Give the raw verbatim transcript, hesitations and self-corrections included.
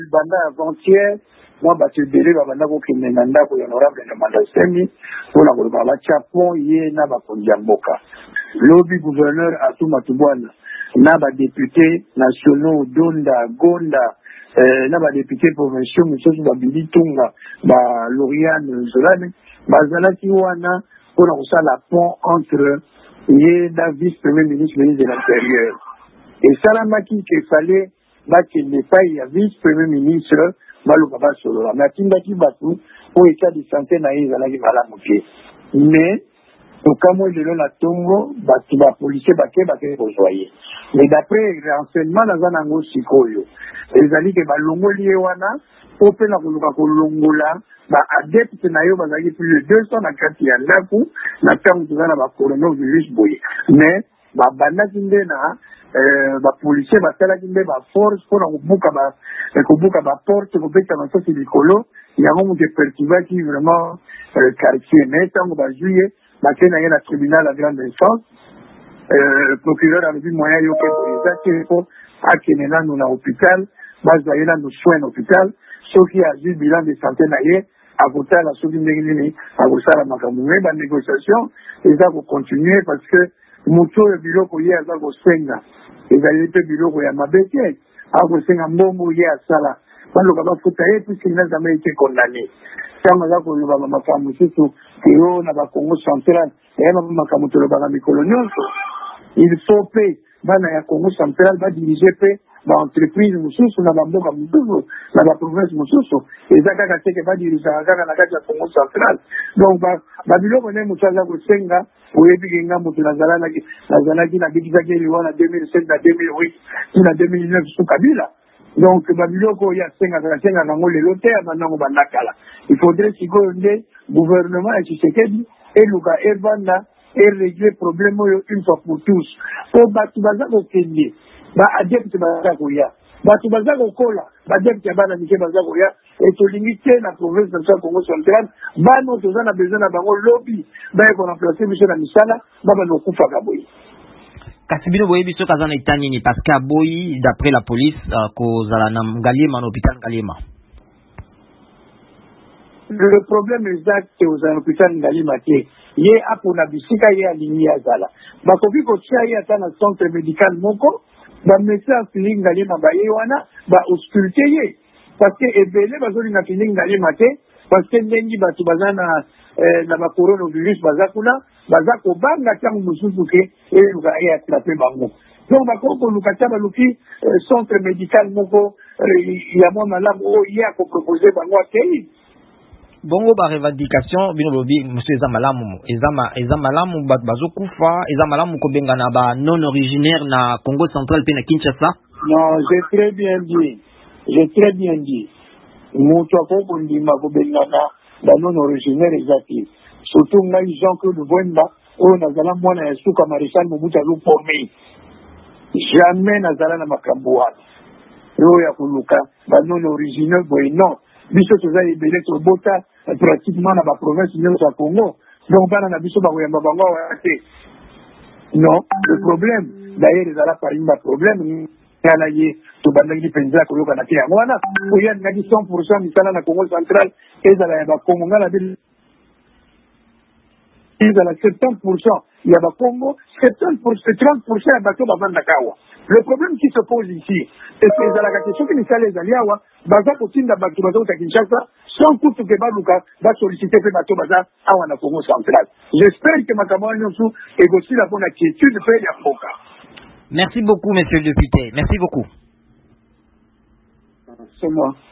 Banda avant-hier, moi, bah, tu délai, bah, banda, qui n'est pas honorable, de Mandasemi, pour la Gouba, la Chapon, yé, n'a pas Kondiamboka. Lobby gouverneur à tout Matubouane, n'a pas député nationaux, Donda, Gonda, euh, n'a pas député provinciaux, monsieur Babili Tunga, bah, Lauriane, Zolane, bah, Zalaki Wana, pour la pont entre yé, la vice-premier ministre, ministre de l'Intérieur. Et Salamaki, qu'il fallait, bah, qu'il n'est pas, il y a vice-premier ministre, Malou Baba Solo. Mais Tindaki Batou, pour l'état de santé, naïs, Zalaki Malamuke. Mais, au cas où je la tombe, Batou, bah, policier, Baké, Baké, Bozoye. Mais d'après les renseignements, dans un angle Sikoyo, les alliés que Balongo Liewana, Open la Kolongola, bah, adepte Nayo, Bazaki, plus de deux cents, na Kati Yandaku, na Kam Tuzana, bah, coronavirus Boye. Mais, bah, Banda Kindena, euh, bah, policier, bah, Tala Kinde, bah, force, pour la Kubuka, bah, Kubuka, bah, porte, Kubuka, bah, ça, c'est du colo, il y a un moment de perturba qui vraiment, euh, quartier, mais, tant que, bah, juillet, bah, qu'il y a un tribunal à grande instance, le procureur avait dit moyen yo que pour akenena nous na hôpital bazayena nous soins hôpital ce qui a dit bilan de santé naie à côté la soudi ndengini à côté la makamwe ba négociation et ça va continuer parce que muto le bureau ko ya za ko senga et ça il peut bureau ko ya mabeke a ko senga mbombo ya sala balo ka ba futa et puis il n'a jamais été condamné kama za ko ba makamu surtout que na ba Congo central et na makamu to ba mikolo nyonso. Il faut payer. Bana ya Congo central va diriger paix dans l'entreprise mususu na bamboka mususu na la province mususu ezaka kateke va diriger kaka na kati ya Congo central. Donc ba babiloko ne mutsaza kusenga oyebi ngambo tunazalana nazalaki na bikizaki liwana deux mille sept na deux mille huit na deux mille neuf sous Kabila. Donc babiloko ya senga senga nango lelo te abanango bandakala. Il faudrait sikoyo nde gouvernement ya Tshisekedi eluka evanda et régler le problème une fois pour tous. Pour Batu Bazako Kendi, Ba Adepte Bazakoya, Batu Bazako Kola, Badepte Abana Nike Bazakoya, et to limiter la province de la Congo centrale, Ba notre zone a besoin d'un lobby, Ba qu'on a placé M. Namisala, Baba no Kufa Gaboyi. Kasibino boye biso kazana itani parce que boyi d'après la police kozala na Ngaliema na hôpital Ngaliema. Le problème exact c'est aux hôpitaux Ngaliema té. Yé apona bisika yé aligné azala. Bakoki ko tia yé atana centre médical moko, ba médecin feeling Ngaliema ba yé wana, ba ausculter yé. Parce que ebele bazoli na feeling Ngaliema té, parce que ndengi batu bazana euh, na ba coronavirus bazakuna, bazako banga tangu mususu ke e luka yé attraper bango. Donc bakoko luka taba luki euh, centre médical moko euh, ya mo malamu o yé ko proposer bango akéyi. Bongo ba revendication bino lobi monsieur eza malamu ezama eza malamu bazo kufa eza malamu ko benga na ba non originaire na Congo central pe na Kinshasa. Non, j'ai très bien dit. J'ai très bien dit. Mutu akoko ndima ko benga na ba non originaire exactif. Surtout ngai Jean-Claude Bwenda o nazala mwana ya suka Maréchal Mobutu alu formé. Jamais nazala na makambo wana. Yo ya kuluka ba non originaire boy non. Biso toza ebele tobota pratiquement dans la province de Congo. Donc, dans la biso, non, le problème, d'ailleurs, ils ont pas eu de problème. Il y a tout le monde qui pense que le Canada est à il y a cent pour cent de la Congo central et dans la Congo, il y a soixante-dix pour cent. Il y a le Congo, soixante pour cent, trente pour cent de bateaux dans la Kawa. Le problème qui se pose ici, c'est que la question qui nous les alliés, baza kotinda bato baza kota Kinshasa sans coût que baluka va solliciter pe bato baza awa na Congo central. J'espère que makambo nyonso et aussi la bonne attitude fait ya foka. Merci beaucoup monsieur le député. Merci beaucoup. C'est moi.